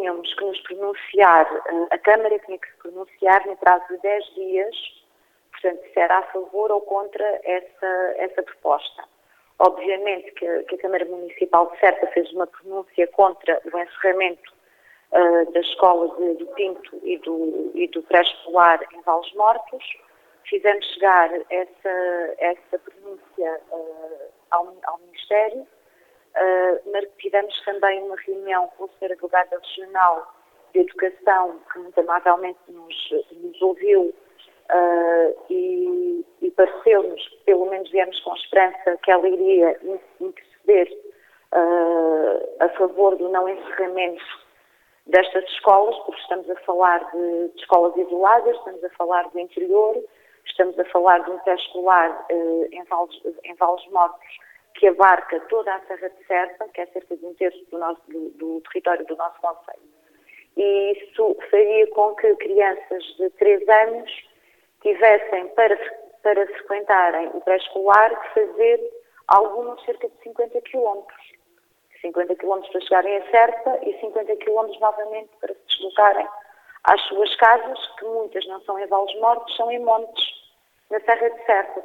tínhamos que nos pronunciar, a Câmara tinha que se pronunciar no prazo de 10 dias, portanto, se era a favor ou contra essa proposta. Obviamente que a Câmara Municipal de Serpa fez uma pronúncia contra o encerramento da escola do Pinto e do pré-escolar em Valles-Mortos. Fizemos chegar essa pronúncia ao Ministério. Tivemos também uma reunião com o Sr. Advogado Regional de Educação, que muito amavelmente nos ouviu e pareceu-nos, pelo menos viemos com esperança, que ela iria interceder a favor do não encerramento destas escolas, porque estamos a falar de escolas isoladas, estamos a falar do interior, estamos a falar de um pré-escolar em Valles-Mortos, que abarca toda a Serra de Serpa, que é cerca de um terço do território do nosso concelho. E isso faria com que crianças de 3 anos tivessem, para frequentarem o pré-escolar, que fazer alguns cerca de 50 quilómetros. 50 quilómetros para chegarem a Serpa e 50 quilómetros novamente para se deslocarem às suas casas, que muitas não são em Valles-Mortos, são em Montes, na Serra de Serpa.